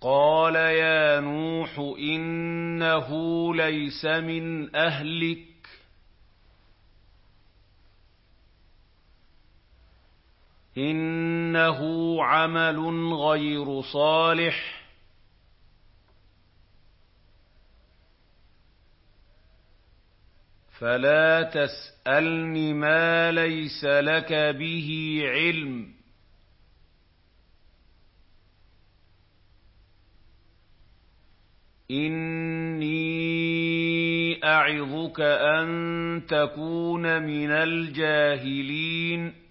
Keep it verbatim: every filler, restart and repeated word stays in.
قَالَ يَا نُوحُ إِنَّهُ لَيْسَ مِنْ أَهْلِكَ إِنَّهُ عَمَلٌ غَيْرُ صَالِحٍ فَلَا تَسْأَلْنِ مَا لَيْسَ لَكَ بِهِ عِلْمٌ إِنِّي أَعِظُكَ أَن تَكُونَ مِنَ الْجَاهِلِينَ